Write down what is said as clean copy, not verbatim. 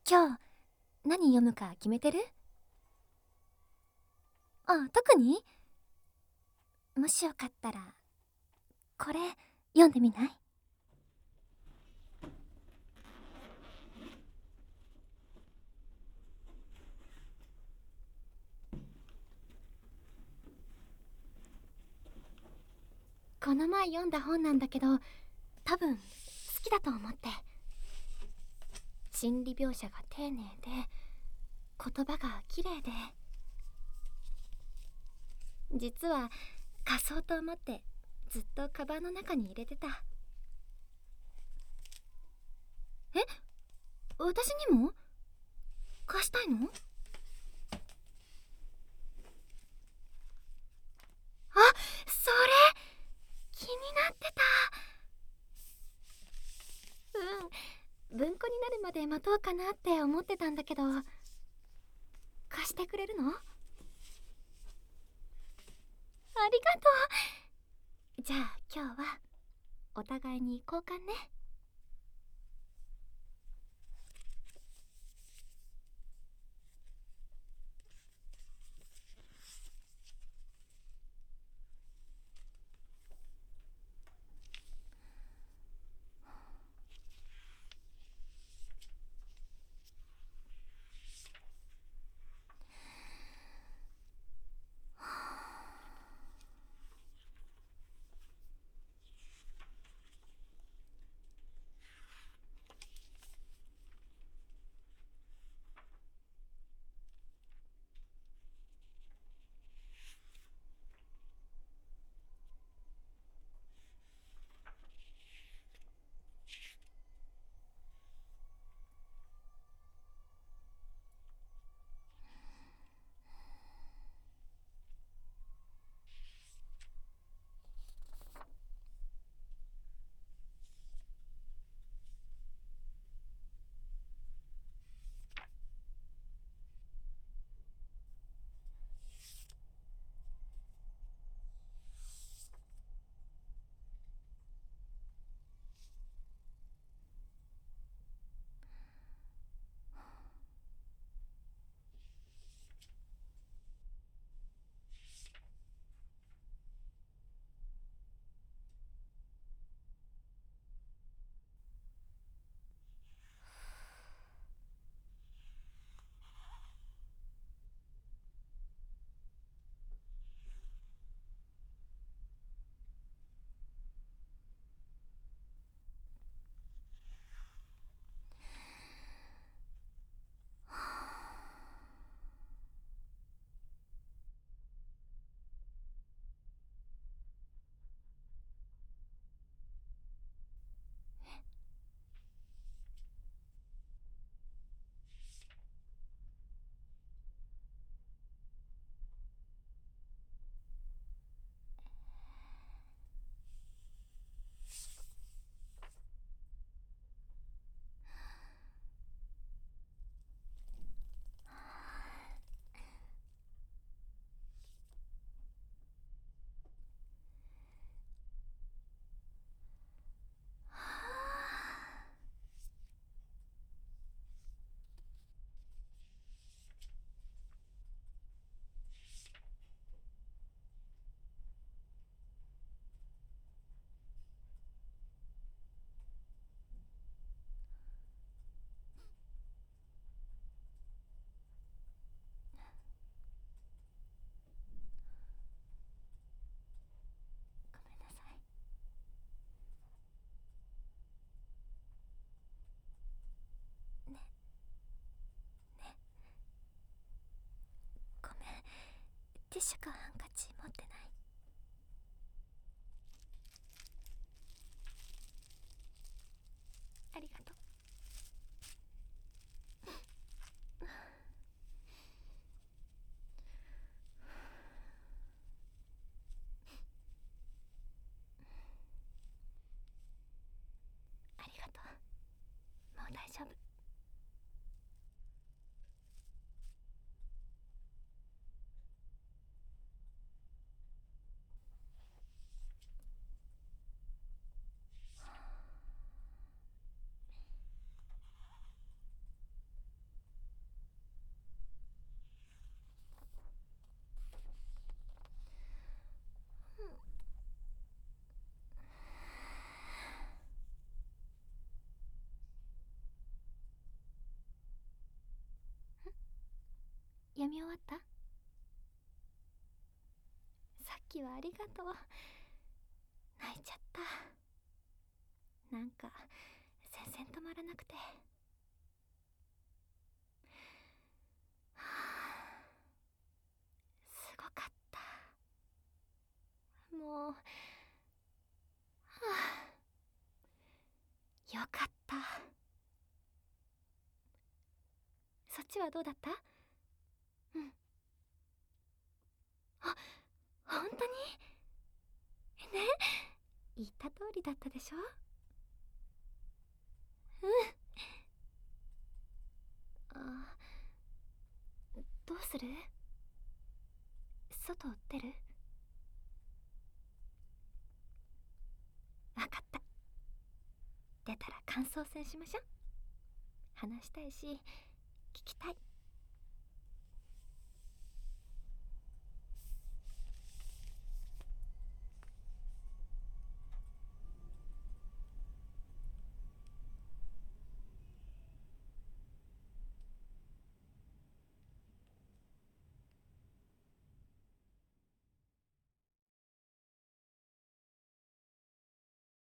今日何読むか決めてる？あ、特に？もしよかったらこれ読んでみない？この前読んだ本なんだけど、多分好きだと思って。心理描写が丁寧で、言葉が綺麗で、実は貸そうと思ってずっとカバンの中に入れてた。え、私にも貸したいの？あ、それ気になってた。文庫になるまで待とうかなって思ってたんだけど、貸してくれるの？ありがとう。じゃあ今日はお互いに交換ね。ごめんなさい。ね、ね、ごめん。ティッシュかハンカチ持ってない？ありがとう。ありがとう。もう大丈夫。 み終わった？さっきはありがとう。泣いちゃった。なんか全然止まらなくて。はあ、すごかった。もう、はあ、よかった。そっちはどうだった？うん。あ、本当に？ね、言った通りだったでしょ？うん。あ、どうする？外出る？わかった。出たら感想戦しましょ。話したいし、聞きたい。